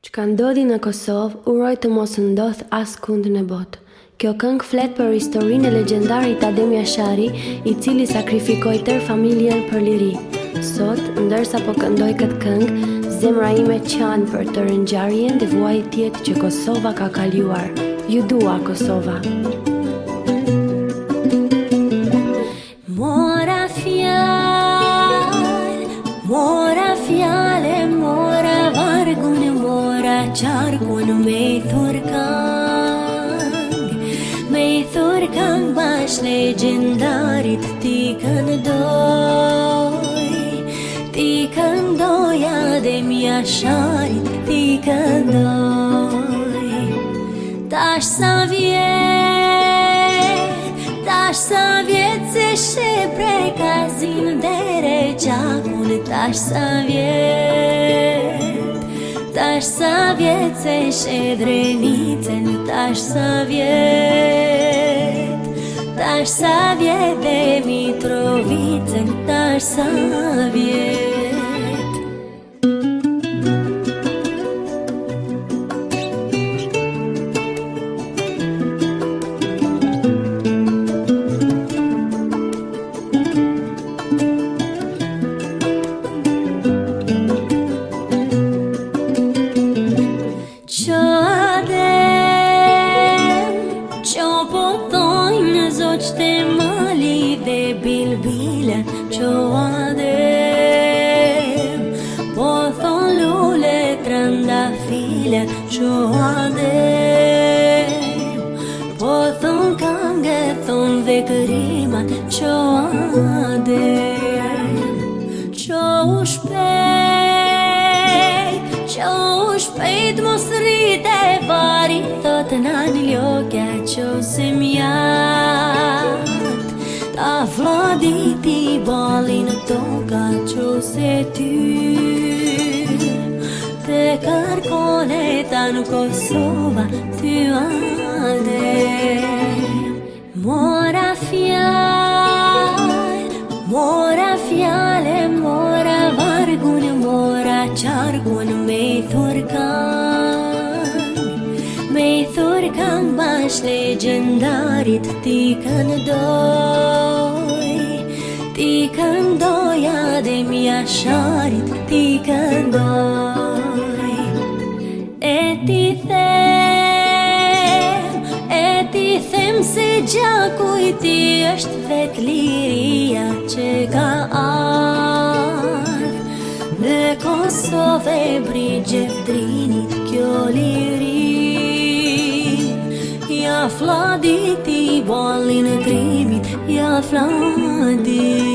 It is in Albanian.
Çka ndodhi në Kosovë, uroj të mos ndodh askund në botë. Kjo këngë flet për historinë e legjendarit Adem Jashari, i cili sakrifikoi tërë familjen për liri. Sot, ndërsa po këndoj këtë këngë, zemra ime qan për të rëngjarjen dhe vuajtjet që Kosova ka kaluar. Ju dua Kosova. Mora fjale, mora vargun, mora qarkun me i thurkang bash legendarit ti këndoj Adem Jasharit ti këndoj. Tash sa vjet se she prekazin dere gjakun. Tash sa vjet se she drenicen. Tash sa vjet dhe Mitrovicën. Tash sa vjet. Qte mali dhe bilbile qo Adem, po thon lule trëndafile qo Adem, po thon kange thon dhe kërimat qo Adem. Qo u shpejt mos rrite vari, thot nani ljokja qo se mjat. Ta vladiti balin toka qo se ty, te kërkone ta në Kosova ty Adem. Mora fjale, mora vargun, mora qarkun me i thurkang bash legendarit ti këndoj Adem Jasharit ti këndoj. E ti them se gjaku i ti është vet liria që ka ardh në Kosovë brigje vdrinit kjo liri. Ja fladiti balin e trimit, ja fladiti.